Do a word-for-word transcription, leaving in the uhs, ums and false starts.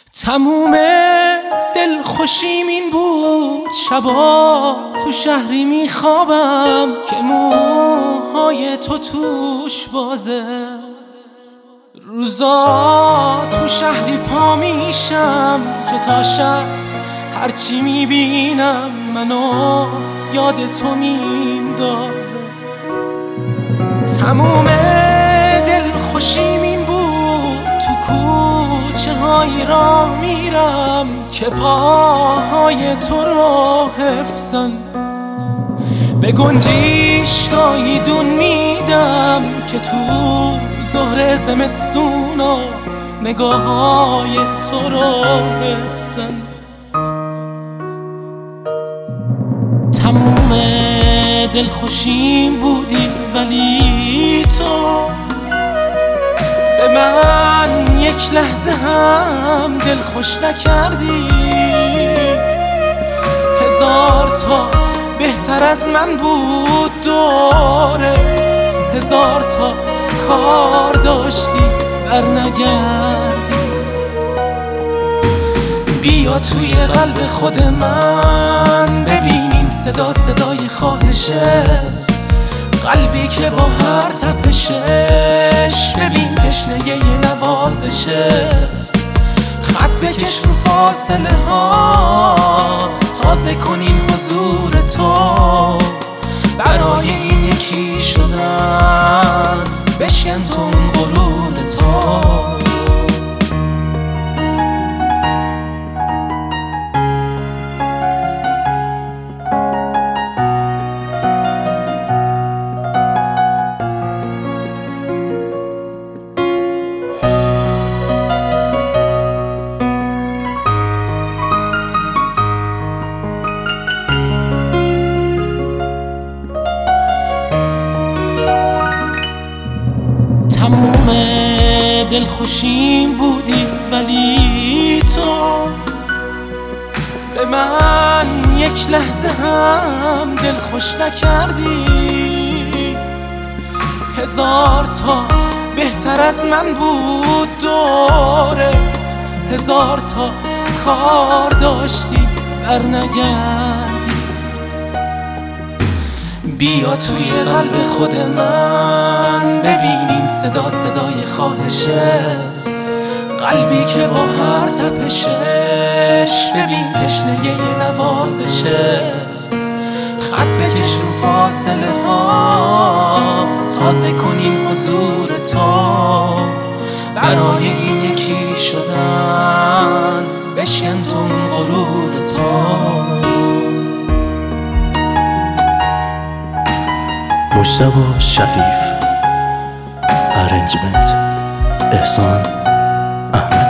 تموم دلخوشیم این بود شبا تو شهری میخوابم که موهای تو توش بازه، روزا تو شهری پا میشم که تا شب هرچی میبینم منو یاد تو میندازه. تموم دلخوشیم این بود تو کوچه های راه میرم که پاهای تو رو حفظن، به گنجیشگاهی دون میدم که تو ظهر زمستونا نگاه های تو رو حفظن. تموم دلخوشیم بودی ولی تو به من یک لحظه هم دلخوش نکردی. هزار تا بهتر از من بود دورت، هزار تا کار داشتی بر نگردی. بیا توی قلب خود من ببین این صدا صدای خواهشه، قلبی که با هر تپشش ببین تشنه یه نوازشه. خط بکش رو فاصله ها تازه کن این حضور تو، برای این یکی شدن بشکن تو اون غرور تو. تموم دلخوشیم بودی ولی تو به من یک لحظه هم دلخوش نکردی. هزار تا بهتر از من بود دورت، هزار تا کار داشتی بر نگردی. بیا توی قلب خود من ببین این صدا صدای خواهشه، قلبی که با هر تپشش ببین تشنه یه نوازشه. خط بکش رو فاصله ها تازه کن این حضور تو، برای این یکی شدن بشکن تو اون غرور تو. مجتبی شریف، ارنجمنت احسان احمد.